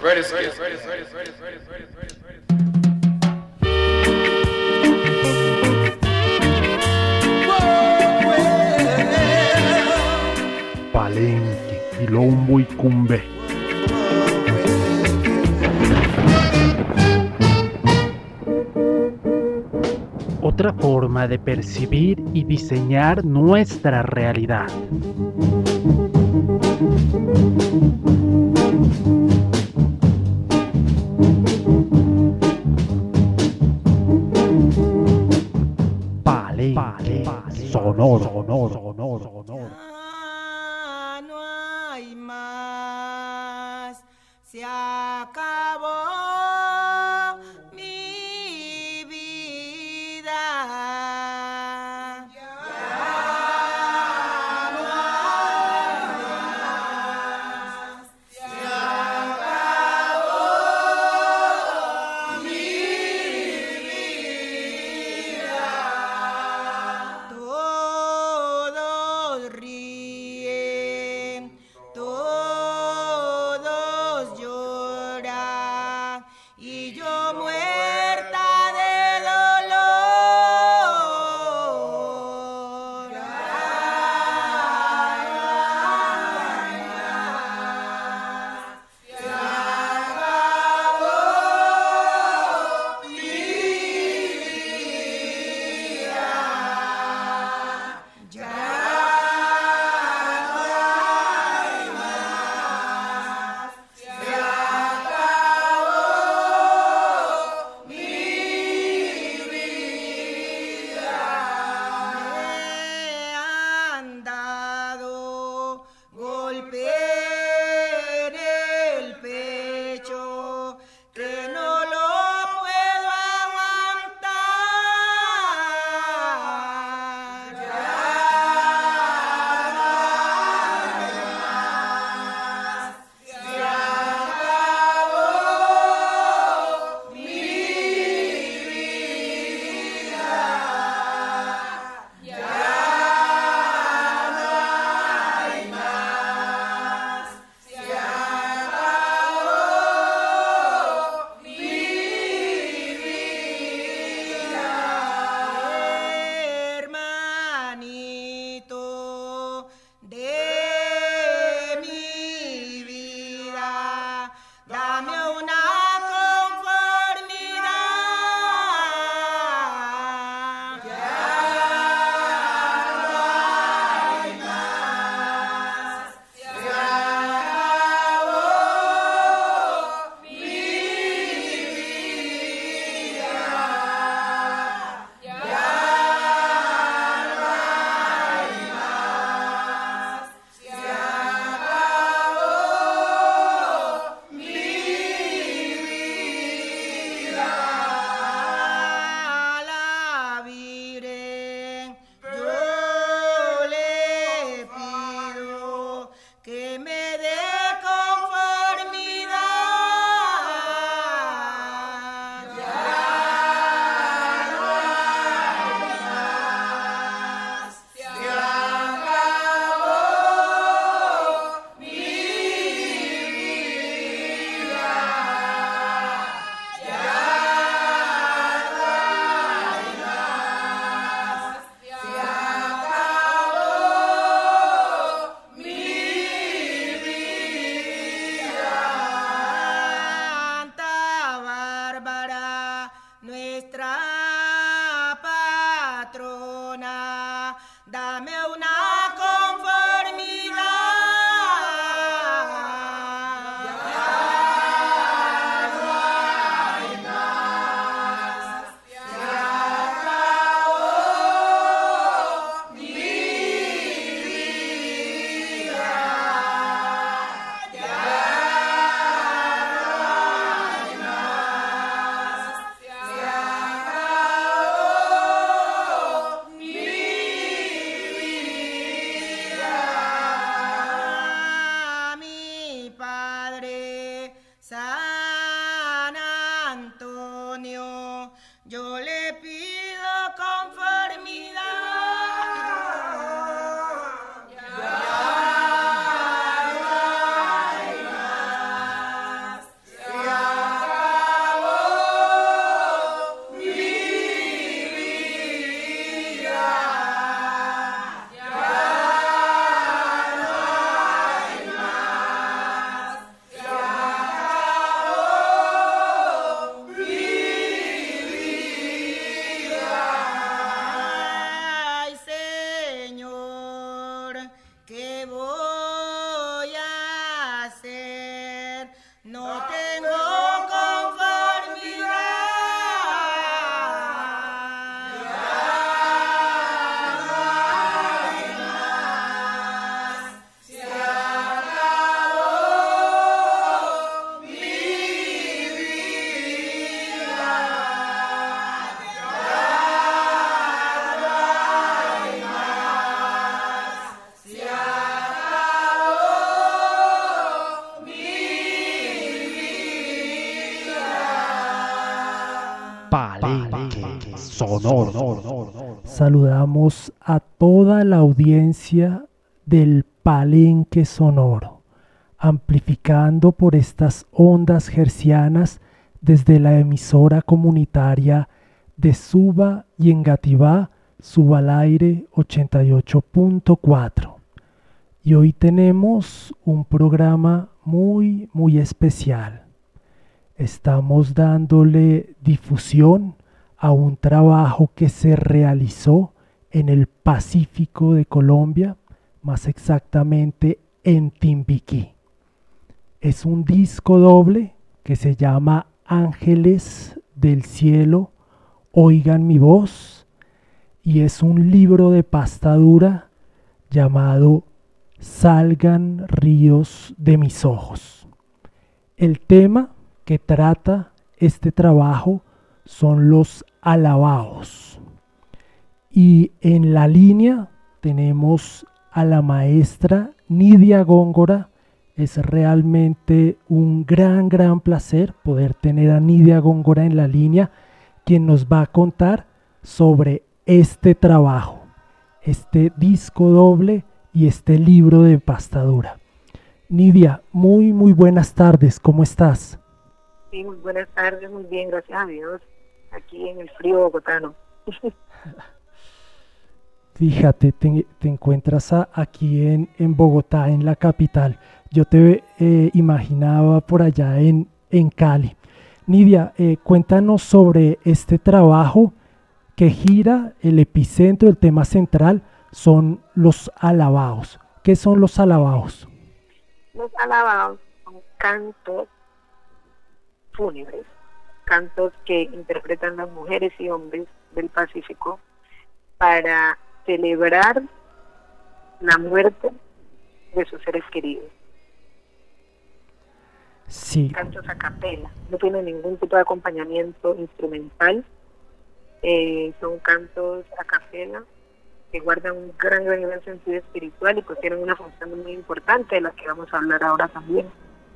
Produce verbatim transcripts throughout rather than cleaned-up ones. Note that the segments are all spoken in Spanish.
Ready, ready, ready, ready, ready, ready, ready, ready, ready. Palenque, Quilombo y Cumbé. Otra forma de percibir y diseñar nuestra realidad. Palenque, sonoro, sonoro, sonoro, sonoro. Ya no hay más, se acabó mi vida. Ya no hay más, se acabó mi vida. Todos ríen, todos lloran. No tengo conformidad. Palenque sonoro. Saludamos a toda la audiencia del Palenque Sonoro, amplificando por estas ondas hercianas desde la emisora comunitaria de Suba y Engativá, Suba al Aire ochenta y ocho punto cuatro. Y hoy tenemos un programa muy, muy especial. Estamos dándole difusión a un trabajo que se realizó en el Pacífico de Colombia, más exactamente en Timbiquí. Es un disco doble que se llama Ángeles del Cielo, Oigan mi voz, y es un libro de pasta dura llamado Salgan ríos de mis ojos. El tema que trata este trabajo son los alabaos. Y en la línea tenemos a la maestra Nidia Góngora. Es realmente un gran, gran placer poder tener a Nidia Góngora en la línea, quien nos va a contar sobre este trabajo, este disco doble y este libro de pasta dura. Nidia, muy, muy buenas tardes, ¿cómo estás? Sí, muy buenas tardes, muy bien, gracias a Dios, aquí en el frío bogotano. Fíjate, te, te encuentras a, aquí en, en Bogotá, en la capital. Yo te eh, imaginaba por allá en, en Cali. Nidia, eh, cuéntanos sobre este trabajo que gira el epicentro, el tema central, son los alabaos. ¿Qué son los alabaos? Los alabaos son cantos fúnebres, cantos que interpretan las mujeres y hombres del Pacífico para celebrar la muerte de sus seres queridos. Sí. Cantos a capela, no tienen ningún tipo de acompañamiento instrumental, eh, son cantos a capela que guardan un gran, gran, gran sentido espiritual y pues tienen una función muy importante de la que vamos a hablar ahora también.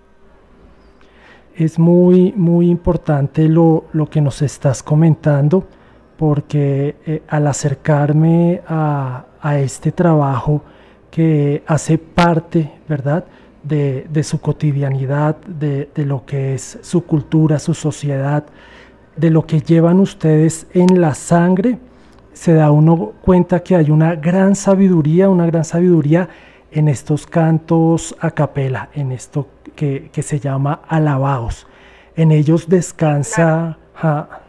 Es muy, muy importante lo, lo que nos estás comentando, porque eh, al acercarme a, a este trabajo que hace parte, ¿verdad?, de, de su cotidianidad, de, de lo que es su cultura, su sociedad, de lo que llevan ustedes en la sangre, se da uno cuenta que hay una gran sabiduría, una gran sabiduría en estos cantos a capela, en esto que, que se llama alabaos. En ellos descansa... Ja.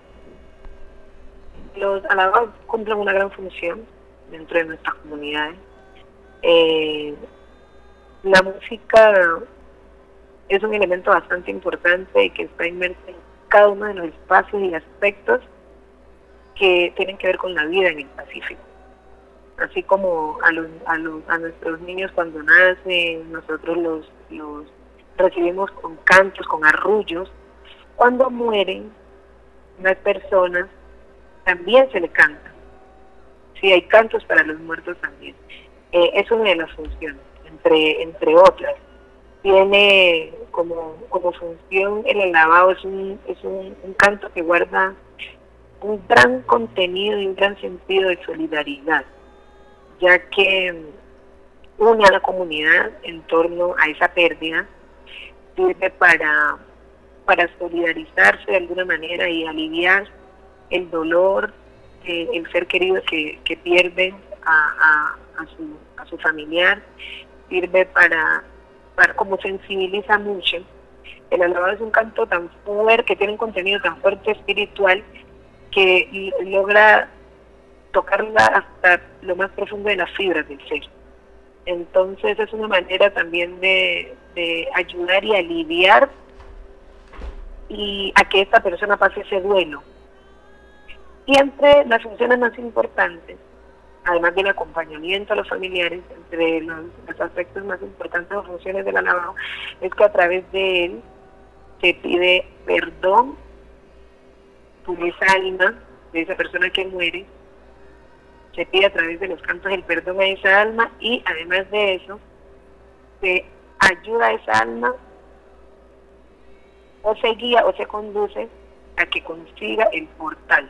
Los alabaos cumplen una gran función dentro de nuestras comunidades. Eh, la música es un elemento bastante importante y que está inmerso en cada uno de los espacios y aspectos que tienen que ver con la vida en el Pacífico. Así como a los, a los a nuestros niños cuando nacen, nosotros los, los recibimos con cantos, con arrullos. Cuando mueren las personas, también se le canta. Sí, hay cantos para los muertos también. Eh, es una de las funciones, entre entre otras. Tiene como, como función el alabao, es un, es un, un canto que guarda un gran contenido y un gran sentido de solidaridad, ya que une a la comunidad en torno a esa pérdida, sirve para, para solidarizarse de alguna manera y aliviar el dolor, eh, el ser querido que, que pierde a, a, a, su, a su familiar, sirve para, para, como sensibiliza mucho. El alabado es un canto tan fuerte, que tiene un contenido tan fuerte espiritual, que logra tocarla hasta lo más profundo de las fibras del ser. Entonces es una manera también de, de ayudar y aliviar y a que esta persona pase ese duelo. Y entre las funciones más importantes, además del acompañamiento a los familiares, entre los, los aspectos más importantes o funciones del alabao, es que a través de él se pide perdón por esa alma de esa persona que muere, se pide a través de los cantos el perdón a esa alma, y además de eso se ayuda a esa alma, o se guía o se conduce a que consiga el portal,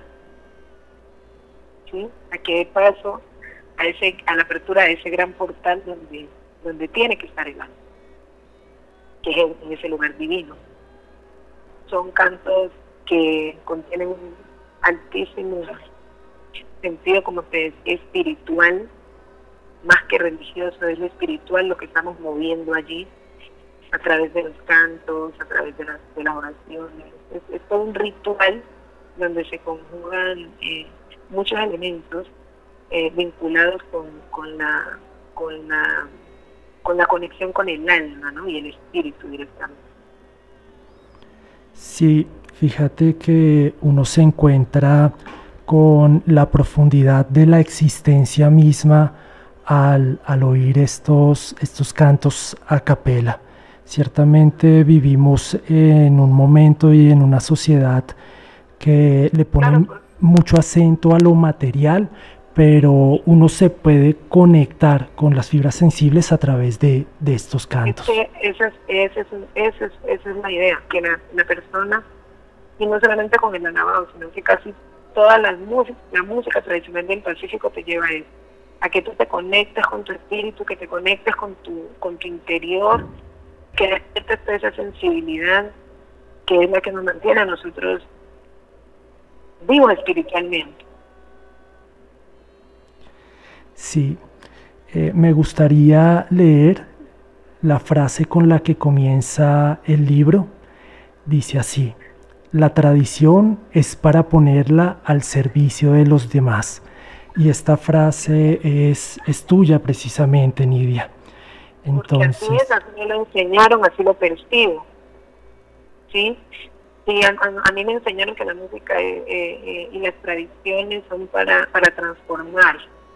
¿sí? A que dé paso a ese, a la apertura de ese gran portal donde, donde tiene que estar el alma, que es en, en ese lugar divino. Son cantos que contienen un altísimo sentido, como te decía, espiritual, más que religioso, es lo espiritual lo que estamos moviendo allí, a través de los cantos, a través de las, de las oraciones. Es, es todo un ritual donde se conjugan eh, muchos elementos eh, vinculados con, con la con la con la conexión con el alma, ¿no? Y el espíritu directamente. Sí, fíjate que uno se encuentra con la profundidad de la existencia misma al, al oír estos, estos cantos a capela. Ciertamente vivimos en un momento y en una sociedad que le pone claro, pues, mucho acento a lo material, pero uno se puede conectar con las fibras sensibles a través de, de estos cantos. Es que esa, es, esa, es, esa, es, esa es la idea, que la, la persona, y no solamente con el alabao, sino que casi toda la música, la música tradicional del Pacífico te lleva a eso, a que tú te conectes con tu espíritu, que te conectes con tu, con tu interior, que despiertes toda esa sensibilidad que es la que nos mantiene a nosotros vivos espiritualmente. Sí, eh, me gustaría leer la frase con la que comienza el libro. Dice así: la tradición es para ponerla al servicio de los demás. Y esta frase es, es tuya precisamente, Nidia. Entonces, porque así es, así me lo enseñaron, así lo percibo, ¿sí? Sí, a, a, a mí me enseñaron que la música eh, eh, y las tradiciones son para, para transformar,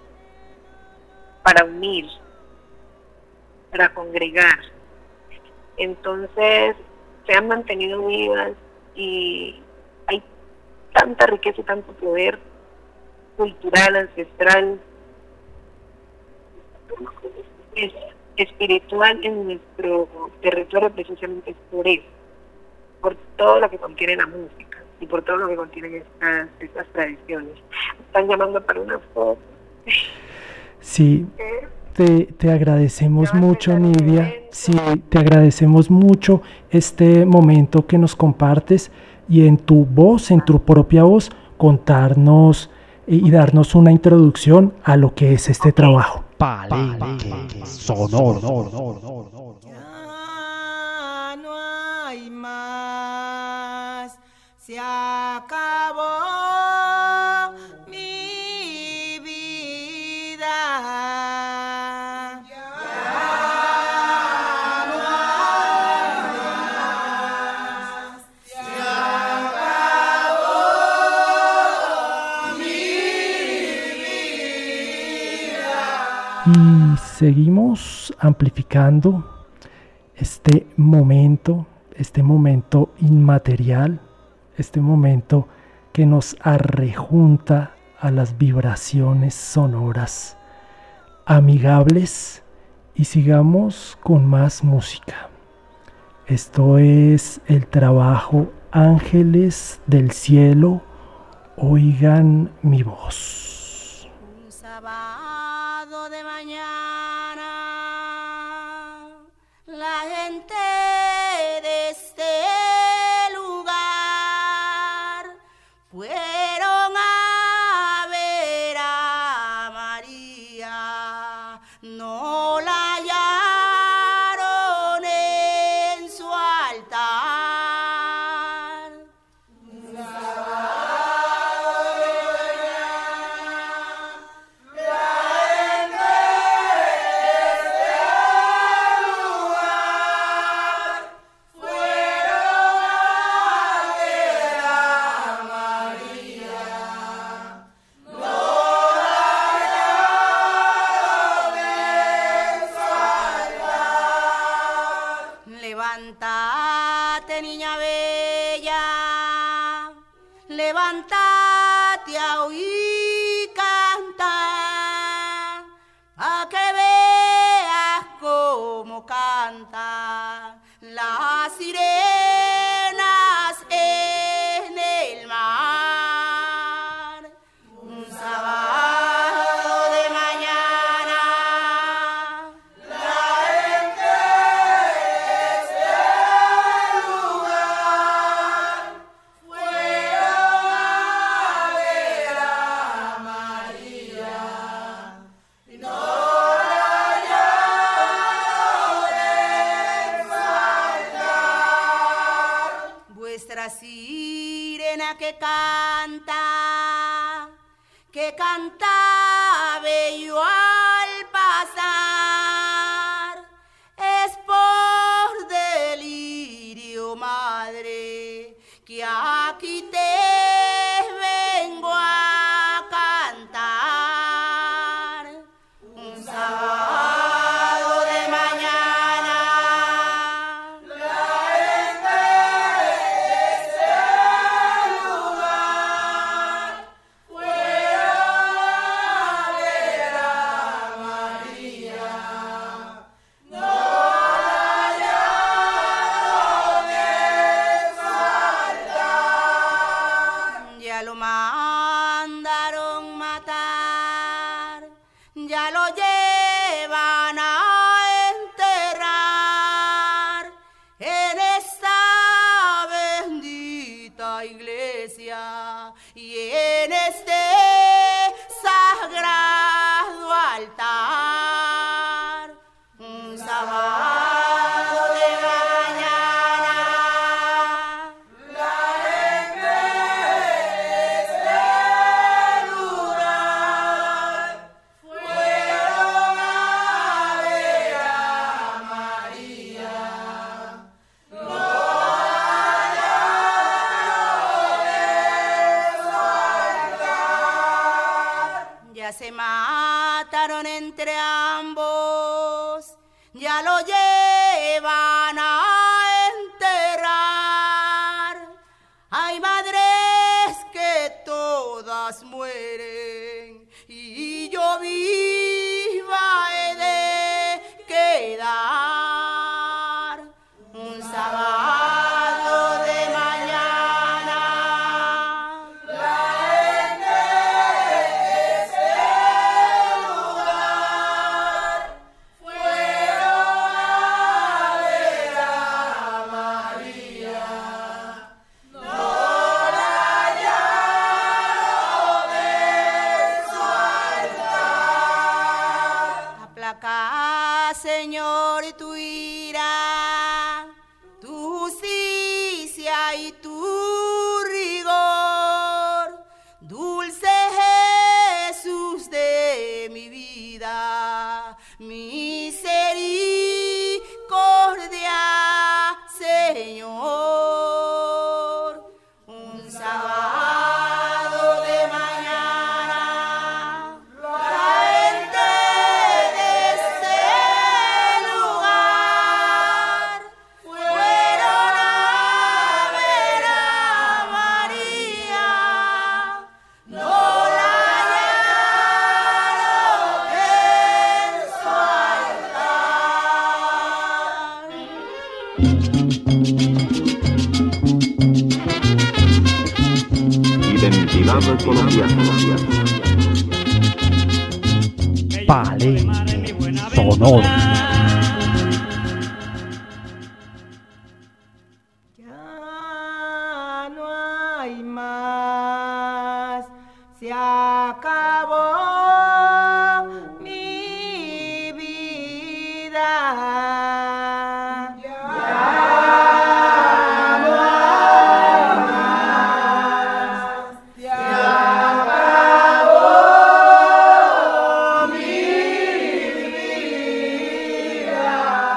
para unir, para congregar. Entonces se han mantenido vivas y hay tanta riqueza y tanto poder cultural, ancestral, es espiritual en nuestro territorio, precisamente es por eso, por todo lo que contiene la música y por todo lo que contienen estas, estas tradiciones. Están llamando para una foto. Sí, te, te agradecemos mucho, Nidia. Sí, te agradecemos mucho este momento que nos compartes y en tu voz, en tu propia voz, contarnos y darnos una introducción a lo que es este trabajo. Palenque sonoro. Ya no hay más, se acabó mi vida. Ya no hay más, se acabó mi vida. Y seguimos amplificando este momento, este momento inmaterial, este momento que nos arrejunta a las vibraciones sonoras amigables, y sigamos con más música. Esto es el trabajo Ángeles del Cielo, oigan mi voz. Un sábado de mañana, la gente de este lugar fueron a ver a María, no la hallaron en su altar. Un sábado de mañana, la niña bella, levántate a oír cantar, a que veas cómo canta las sirenas en el mar. Un sábado de mañana, la gente de este lugar fueron a ver a María y no la hallaron faltar. Vuestra sirena que canta, que canta bello al pasar, es por delirio, madre, que aquí te vengo a cantar. Un sábado de mañana, la gente de este lugar fueron a ver a María, no la hallaron faltar. Ya lo mandaron matar, ya lo llevan a enterrar en esta bendita iglesia y en este sagrado altar. Un sábado de mañana, la gente de este lugar fueron a ver a María, no la hallaron. Ya se mataron entre ambos, ya lo llevan a enterrar. Hay madres que todas mueren y yo viva he de quedar. Un sábado de mañana, la gente de este lugar fueron a ver a María, no la hallaron en su altar. Aplaca, Señor, tu ira, tu justicia y tu rigor, dulce Jesús de mi vida, misericordia, Señor. Un sábado de mañana, la gente de este lugar fueron a ver a María, no la hallaron en su altar. Identidad colombiana. Palenque sonoro. Ya no hay más, se acabó mi vida. Ya no hay más, se acabó mi vida.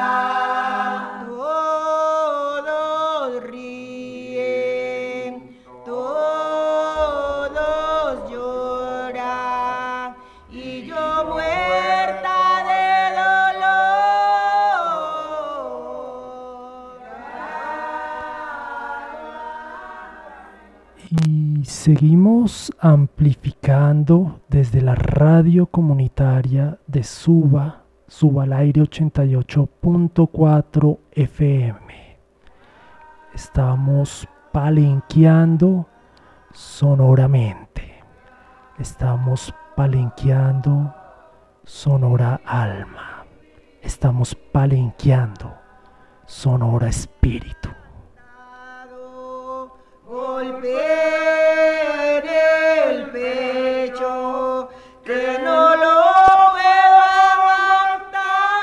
Todos ríen, todos lloran. Y seguimos amplificando desde la radio comunitaria de Suba, Suba al aire ochenta y ocho punto cuatro F M. Estamos palenqueando sonoramente. Estamos palenqueando sonora alma. Estamos palenqueando sonora espíritu. Golpe en el pecho que no lo puedo aguantar.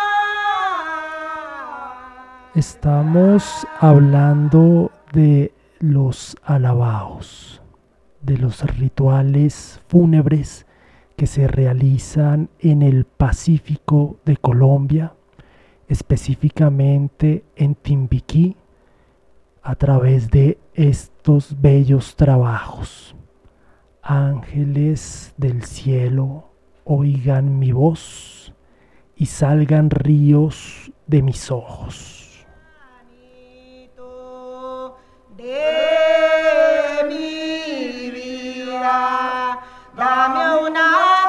Estamos hablando de los alabaos, de los rituales fúnebres que se realizan en el Pacífico de Colombia, específicamente en Timbiquí, a través de estos bellos trabajos. Ángeles del cielo, oigan mi voz y salgan ríos de mis ojos. De mi vida, dame una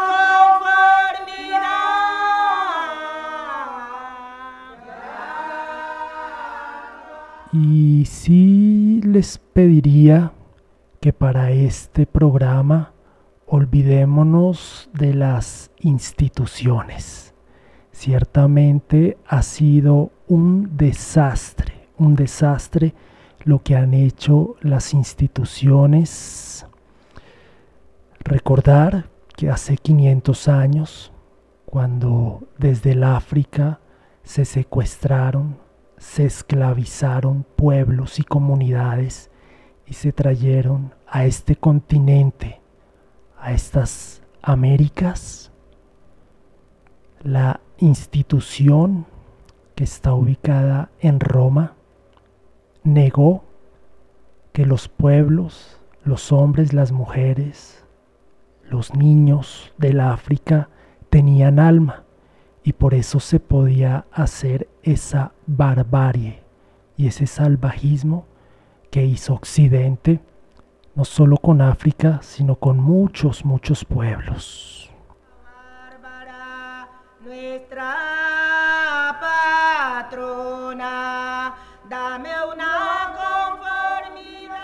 Y sí les pediría que para este programa olvidémonos de las instituciones. Ciertamente ha sido un desastre, un desastre lo que han hecho las instituciones. Recordar que hace quinientos años, cuando desde el África se secuestraron, se esclavizaron pueblos y comunidades y se trajeron a este continente, a estas Américas, la institución que está ubicada en Roma negó que los pueblos, los hombres, las mujeres, los niños del África tenían alma. Y por eso se podía hacer esa barbarie y ese salvajismo que hizo Occidente, no solo con África, sino con muchos, muchos pueblos. Bárbara, nuestra patrona, dame una conformidad.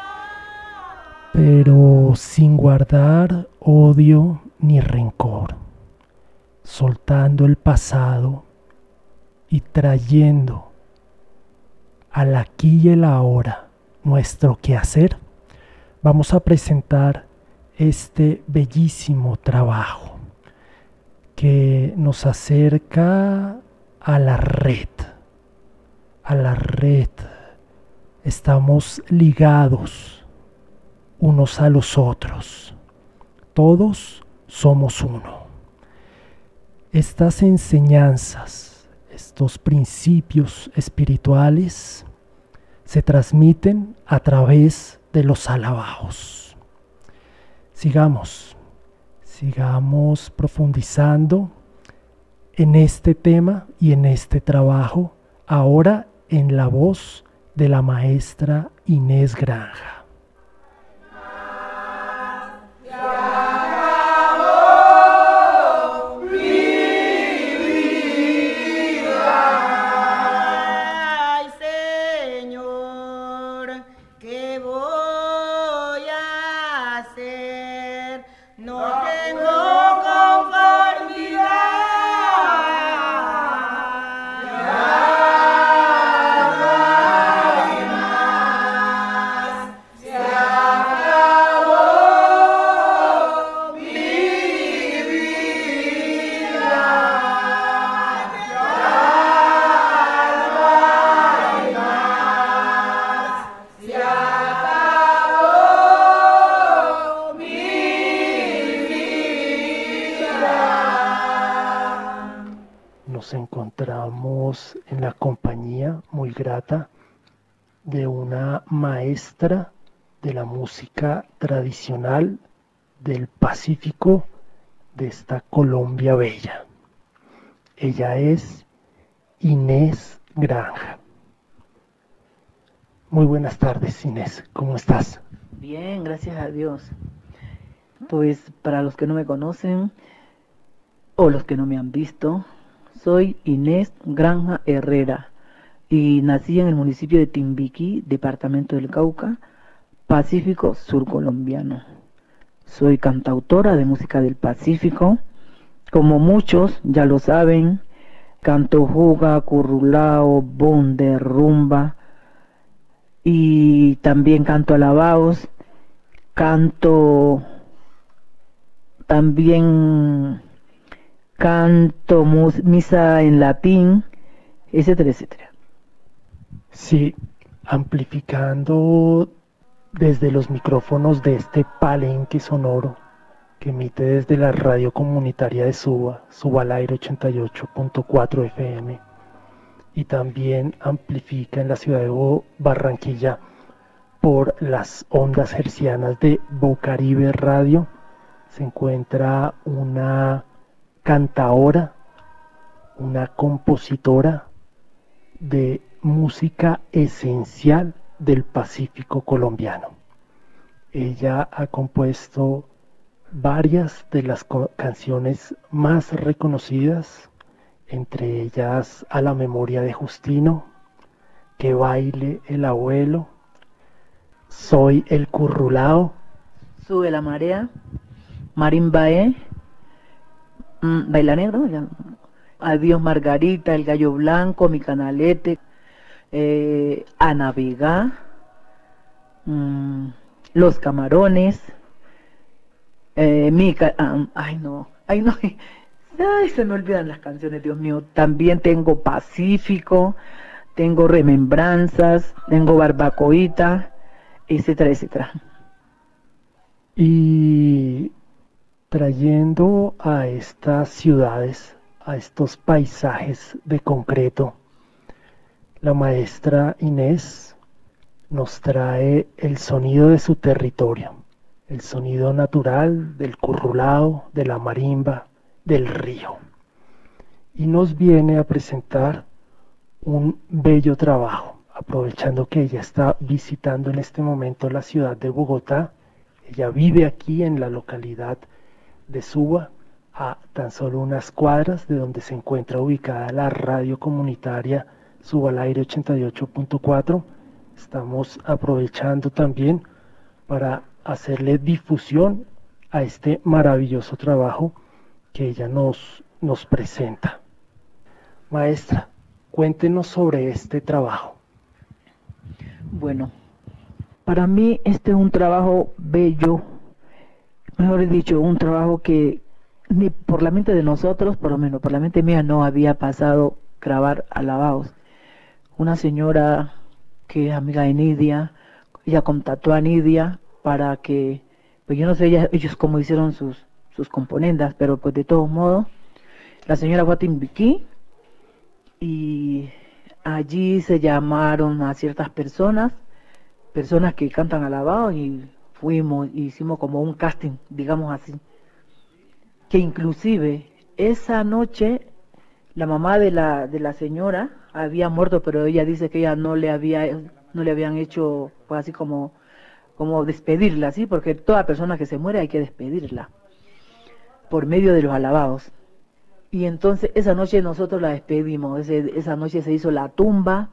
Pero sin guardar odio ni rencor, soltando el pasado y trayendo al aquí y el ahora nuestro quehacer, vamos a presentar este bellísimo trabajo que nos acerca a la red, a la red. Estamos ligados unos a los otros, todos somos uno. Estas enseñanzas, estos principios espirituales se transmiten a través de los alabaos. Sigamos, sigamos profundizando en este tema y en este trabajo, ahora en la voz de la maestra Inés Granja. Nos encontramos en la compañía muy grata de una maestra de la música tradicional del Pacífico de esta Colombia bella. Ella es Inés Granja. Muy buenas tardes, Inés, ¿cómo estás? Bien, gracias a Dios. Pues para los que no me conocen o los que no me han visto, soy Inés Granja Herrera y nací en el municipio de Timbiquí, departamento del Cauca, Pacífico Sur colombiano. Soy cantautora de música del Pacífico. Como muchos ya lo saben, canto juga, currulao, bonde, rumba, y también canto alabaos, canto también canto mus, misa en latín, etcétera, etcétera. Sí, amplificando desde los micrófonos de este palenque sonoro que emite desde la radio comunitaria de Suba, Suba al aire ochenta y ocho punto cuatro F M, y también amplifica en la ciudad de Barranquilla por las ondas hercianas de Bocaribe Radio. Se encuentra una cantaora, una compositora de música esencial del Pacífico colombiano. Ella ha compuesto varias de las canciones más reconocidas, entre ellas A la memoria de Justino, Que baile el abuelo, Soy el currulao, Sube la marea, Marimbae, mmm, Baila Negro, ya. Adiós Margarita, El gallo blanco, Mi canalete, eh, A navegar, mmm, Los camarones, eh, mi ca ah, ay no, ay no, ay, se me olvidan las canciones, Dios mío. También tengo Pacífico, tengo Remembranzas, tengo Barbacoita, etcétera, etcétera. Y trayendo a estas ciudades, a estos paisajes de concreto, la maestra Inés nos trae el sonido de su territorio, el sonido natural del currulao, de la marimba, del río, y nos viene a presentar un bello trabajo, aprovechando que ella está visitando en este momento la ciudad de Bogotá. Ella vive aquí en la localidad de Suba, a tan solo unas cuadras de donde se encuentra ubicada la radio comunitaria Suba al aire ochenta y ocho punto cuatro. Estamos aprovechando también para hacerle difusión a este maravilloso trabajo que ella nos, nos presenta. Maestra, cuéntenos sobre este trabajo. Bueno, para mí este es un trabajo bello, mejor dicho, un trabajo que ni por la mente de nosotros, por lo menos por la mente mía, no había pasado grabar alabaos. Una señora que es amiga de Nidia, ella contactó a Nidia para que, pues yo no sé ella, ellos cómo hicieron sus, sus componendas, pero pues de todos modos, la señora fue a Timbiquí y allí se llamaron a ciertas personas, personas que cantan alabados, y fuimos, hicimos como un casting, digamos así, que inclusive esa noche la mamá de la de la señora había muerto, pero ella dice que ella no le había no le habían hecho, pues así como como despedirla, ¿sí? Porque toda persona que se muere hay que despedirla por medio de los alabados. Y entonces esa noche nosotros la despedimos. Ese, esa noche se hizo la tumba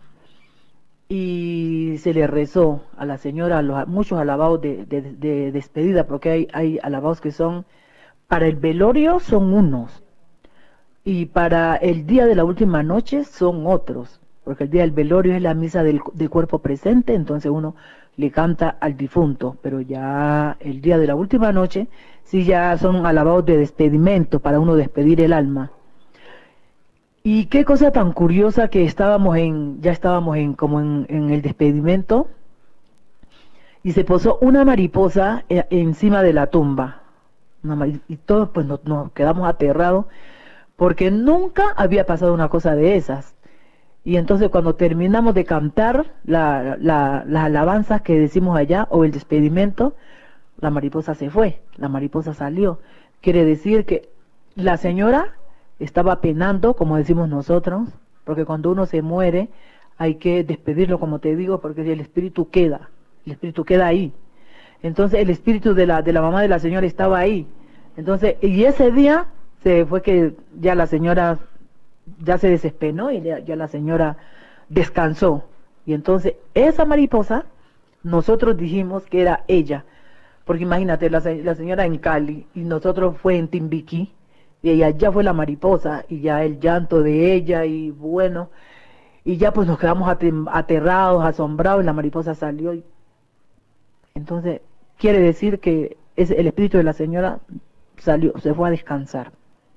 y se le rezó a la señora los, muchos alabados de, de, de despedida, porque hay, hay alabados que son para el velorio, son unos, y para el día de la última noche son otros, porque el día del velorio es la misa del, del cuerpo presente, entonces uno le canta al difunto, pero ya el día de la última noche sí ya son alabados de despedimento, para uno despedir el alma. Y qué cosa tan curiosa que estábamos en, ya estábamos en como en, en el despedimento, y se posó una mariposa eh, encima de la tumba, una, y todos pues nos, nos quedamos aterrados, porque nunca había pasado una cosa de esas. Y entonces cuando terminamos de cantar la, la, las alabanzas que decimos allá, o el despedimento, la mariposa se fue, la mariposa salió. Quiere decir que la señora estaba penando, como decimos nosotros, porque cuando uno se muere hay que despedirlo, como te digo, porque el espíritu queda, el espíritu queda ahí. Entonces el espíritu de la, de la mamá de la señora estaba ahí. Entonces, y ese día se fue que ya la señora ya se desesperó y ya, ya la señora descansó. Y entonces esa mariposa, nosotros dijimos que era ella. Porque imagínate, la, la señora en Cali y nosotros fue en Timbiquí. Y ella ya fue la mariposa y ya el llanto de ella y bueno, y ya pues nos quedamos aterrados, asombrados y la mariposa salió. Y... Entonces quiere decir que es el espíritu de la señora salió, se fue a descansar.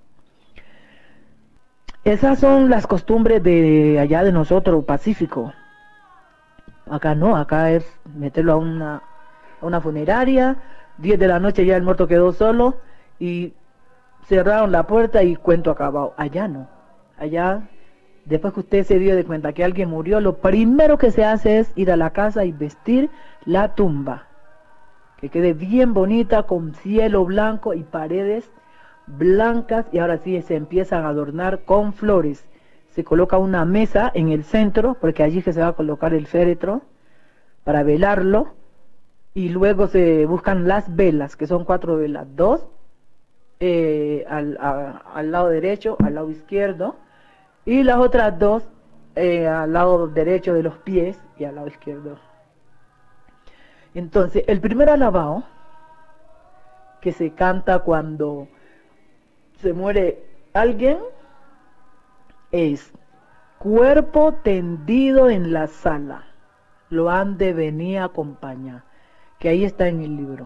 Esas son las costumbres de allá de nosotros, Pacífico. Acá no, acá es meterlo a una, a una funeraria, diez de la noche ya el muerto quedó solo y cerraron la puerta y cuento acabado. Allá no. Allá, después que usted se dio de cuenta que alguien murió, lo primero que se hace es ir a la casa y vestir la tumba. Que quede bien bonita, con cielo blanco y paredes blancas. Y ahora sí se empiezan a adornar con flores. Se coloca una mesa en el centro, porque allí que se va a colocar el féretro para velarlo. Y luego se buscan las velas, que son cuatro velas. Dos Eh, al, a, al lado derecho, al lado izquierdo, y las otras dos eh, al lado derecho de los pies y al lado izquierdo. Entonces, el primer alabao que se canta cuando se muere alguien es: cuerpo tendido en la sala, lo han de venir a acompañar, que ahí está en el libro.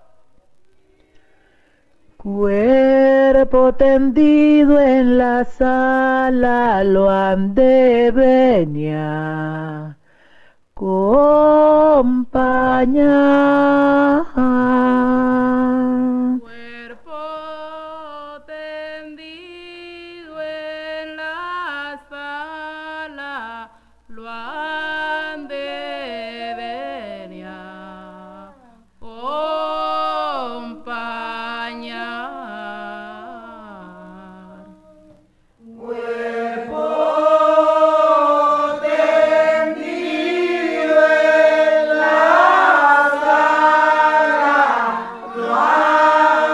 Cuerpo tendido en la sala, lo han de venir a acompañar. Cuerpo tendido en la sala, lo han de venir a acompañar. Lo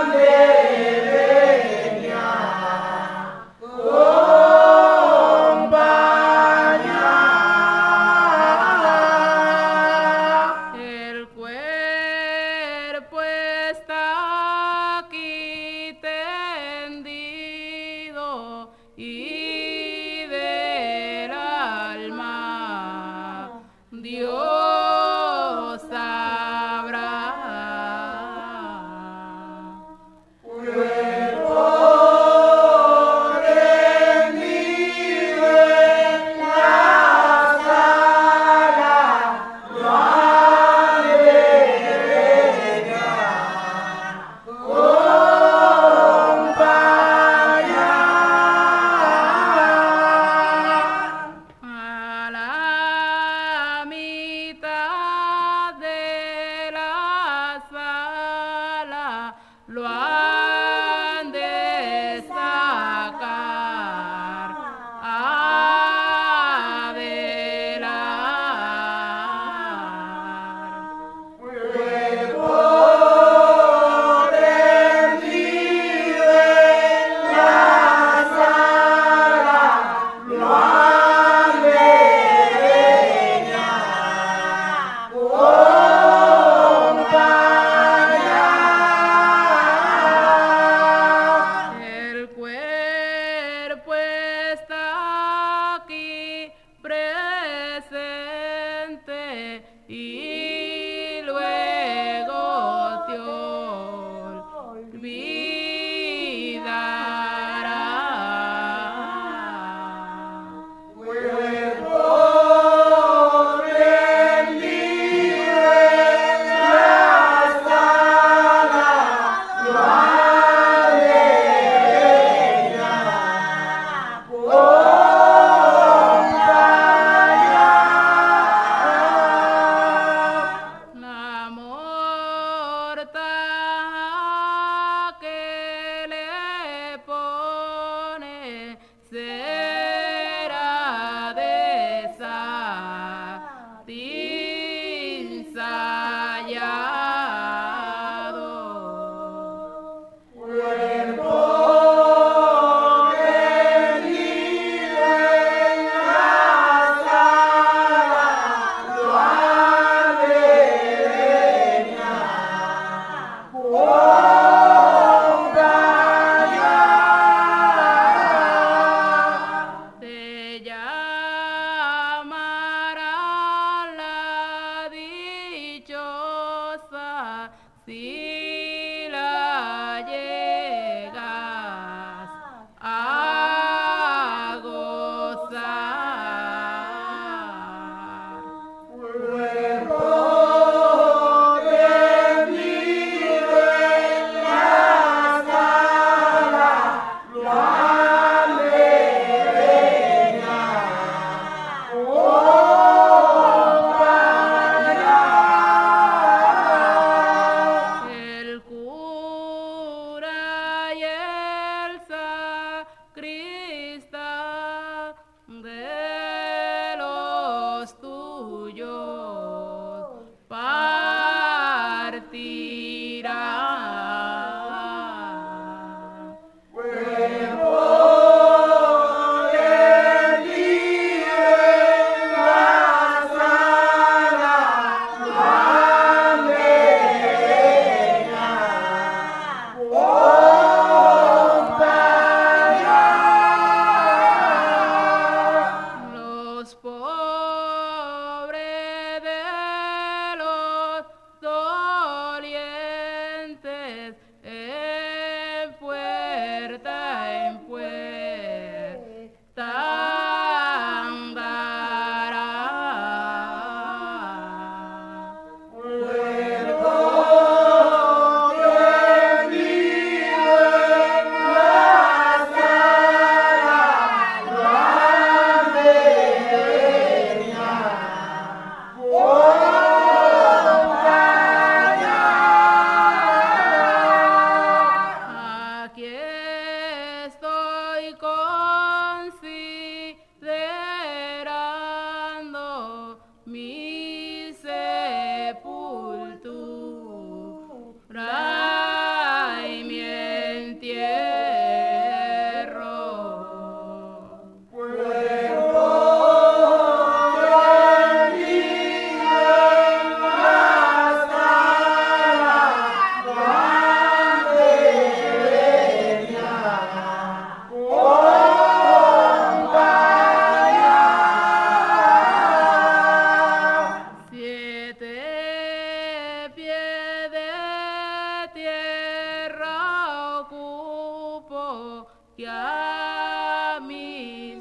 que a mí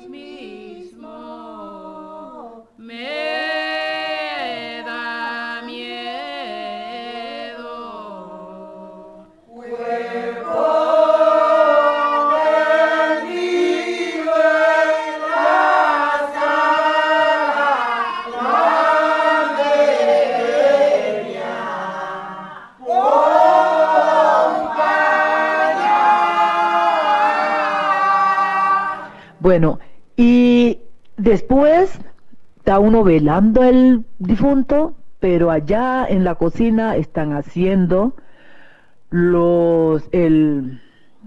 mismo me da miedo. Bueno, y después está uno velando al difunto, pero allá en la cocina están haciendo los, el,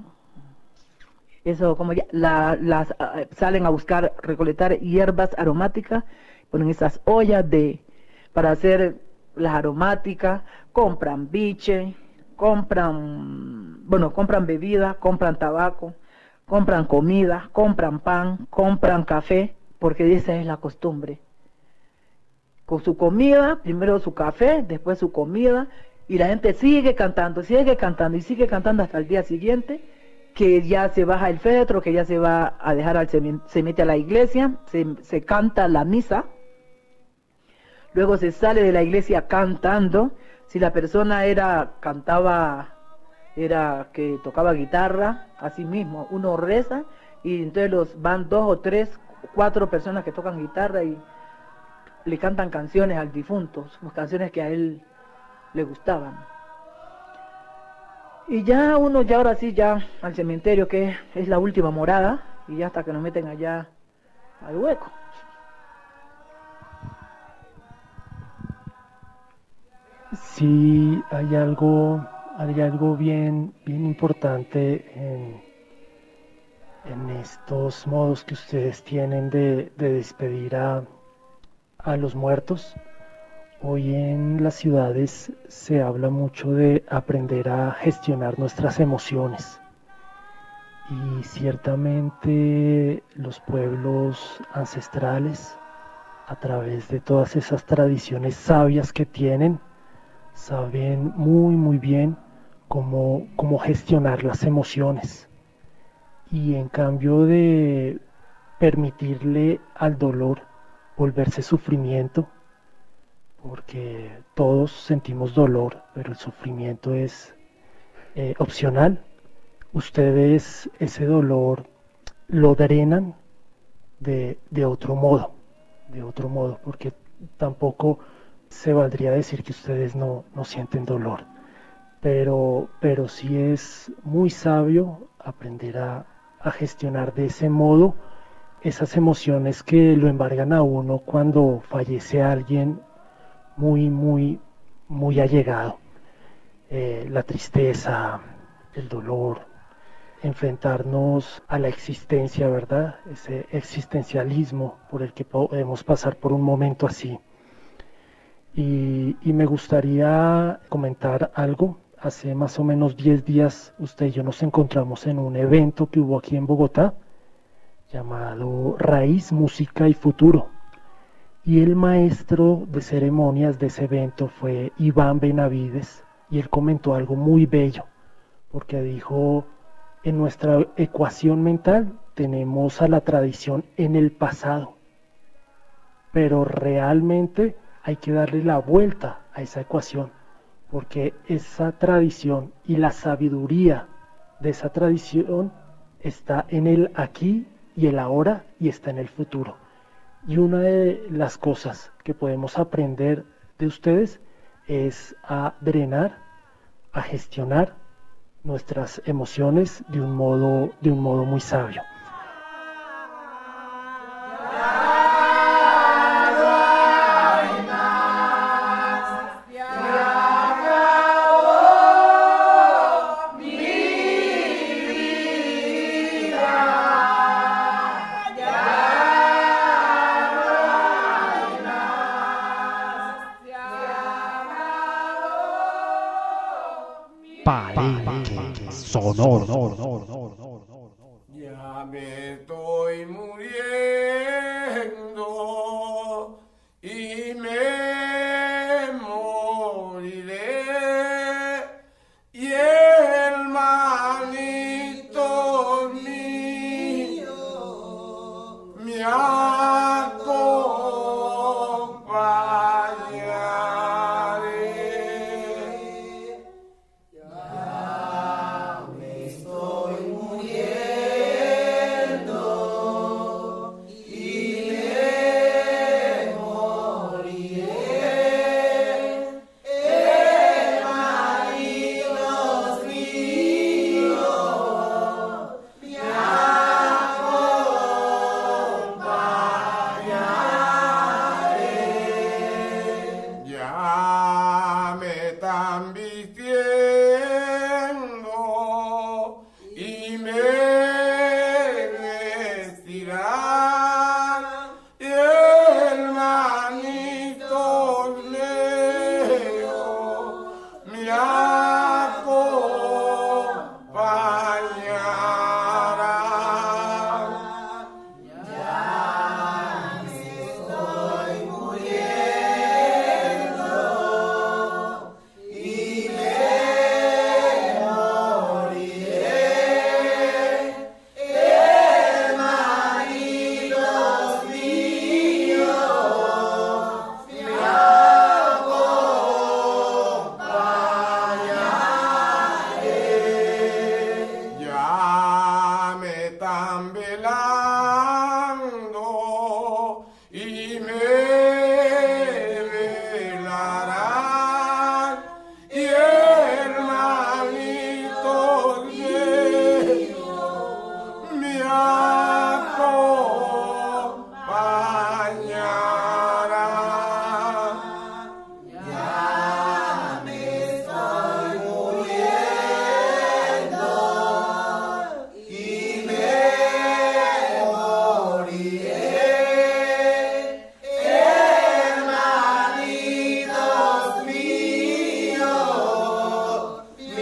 eso como ya, la, las, ah, salen a buscar, recolectar hierbas aromáticas, ponen esas ollas de, para hacer las aromáticas, compran biche, compran, bueno, compran bebida, compran tabaco, compran comida, compran pan, compran café, porque esa es la costumbre. Con su comida, primero su café, después su comida, y la gente sigue cantando, sigue cantando y sigue cantando hasta el día siguiente, que ya se baja el féretro, que ya se va a dejar, al semen- se mete a la iglesia, se, se canta la misa, luego se sale de la iglesia cantando. Si la persona era, cantaba, era que tocaba guitarra, así mismo, uno reza y entonces los van dos o tres, cuatro personas que tocan guitarra y le cantan canciones al difunto, sus canciones que a él le gustaban. Y ya uno, ya ahora sí, ya al cementerio, que es la última morada, y ya hasta que nos meten allá al hueco. Sí, hay algo, hay algo bien, bien importante en, en estos modos que ustedes tienen de, de despedir a, a los muertos. Hoy en las ciudades se habla mucho de aprender a gestionar nuestras emociones. Y ciertamente los pueblos ancestrales, a través de todas esas tradiciones sabias que tienen, saben muy muy bien cómo, cómo gestionar las emociones. Y en cambio de permitirle al dolor volverse sufrimiento, porque todos sentimos dolor, pero el sufrimiento es eh, opcional, ustedes ese dolor lo drenan de, de otro modo, de otro modo, porque tampoco se valdría decir que ustedes no, no sienten dolor, pero, pero sí es muy sabio aprender a, a gestionar de ese modo esas emociones que lo embargan a uno cuando fallece alguien muy, muy, muy allegado. Eh, la tristeza, el dolor, enfrentarnos a la existencia, ¿verdad? Ese existencialismo por el que podemos pasar por un momento así. Y, y me gustaría comentar algo. Hace más o menos diez días usted y yo nos encontramos en un evento que hubo aquí en Bogotá llamado Raíz, Música y Futuro. Y el maestro de ceremonias de ese evento fue Iván Benavides, y él comentó algo muy bello, porque dijo: en nuestra ecuación mental tenemos a la tradición en el pasado, pero realmente hay que darle la vuelta a esa ecuación, porque esa tradición y la sabiduría de esa tradición está en el aquí y el ahora, y está en el futuro. Y una de las cosas que podemos aprender de ustedes es a drenar, a gestionar nuestras emociones de un modo, de un modo muy sabio. Palenque sonoro. Ya me estoy muriendo y me moriré, y el manito mío están vistiendo y me vestirán y el manito negro me acompañará. Ya me estoy muriendo y me moriré, hermanitos míos, me acompañaré. Ya me están velando y me velarán y hermanitos míos me acompañarán. Ya me estoy muriendo y me moriré, hermanitos míos, me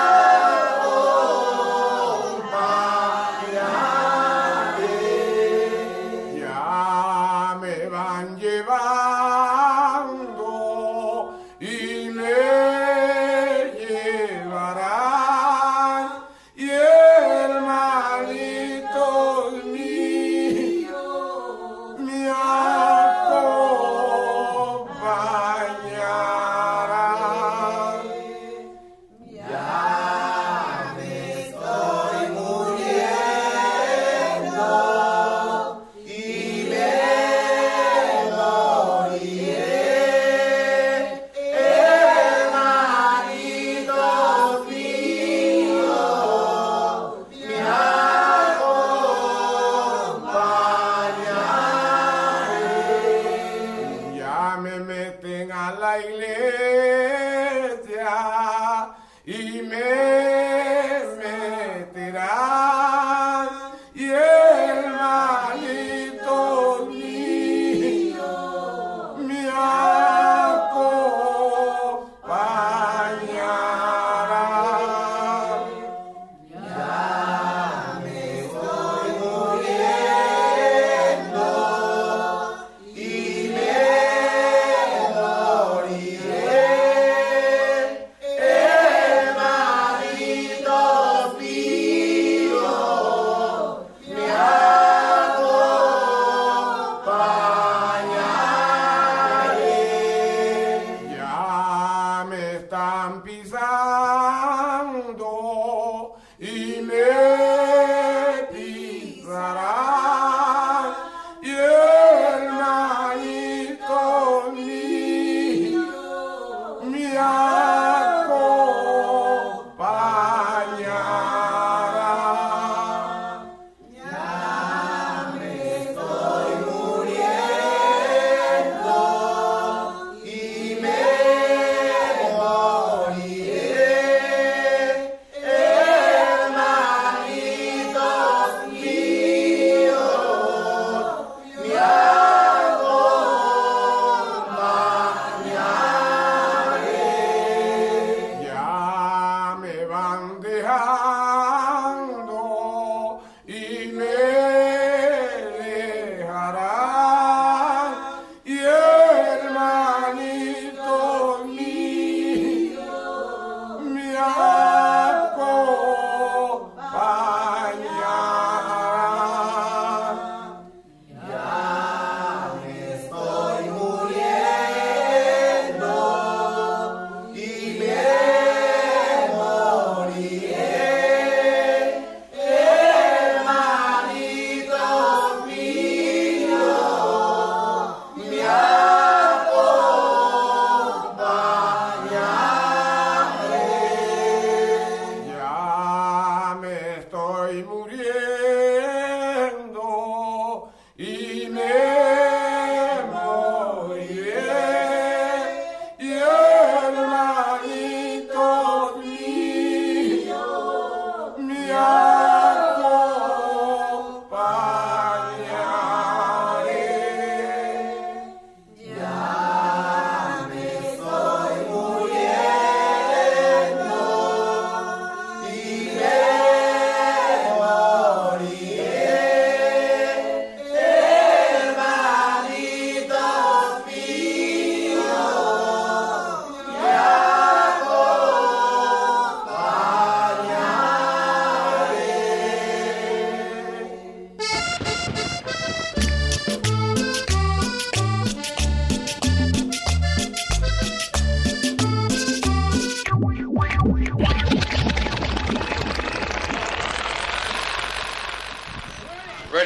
acompañaré. Ya me van llevando y me llevarán y hermanitos míos me acompañarán. Ya me estoy muriendo y me moriré, hermanitos míos, me acompañaré. Ya me meten a la iglesia y me meterán y hermanitos míos me acompañarán. Ya me estoy muriendo y me moriré, hermanitos míos me acompañaré. Ya me están pisando y me pisarán y hermanitos míos me acompañarán. Ya me estoy muriendo y me moriré, hermanitos míos me acompañaré.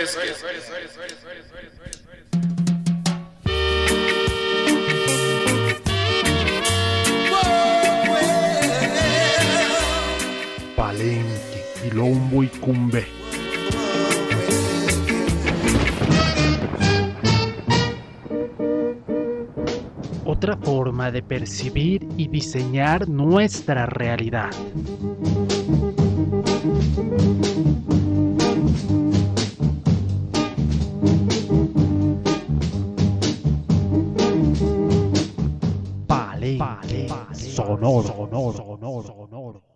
Palenque, Quilombo y Cumbé. Otra forma de percibir y diseñar nuestra realidad. Palenque, Sonoro, sonoro, sonoro, sonoro.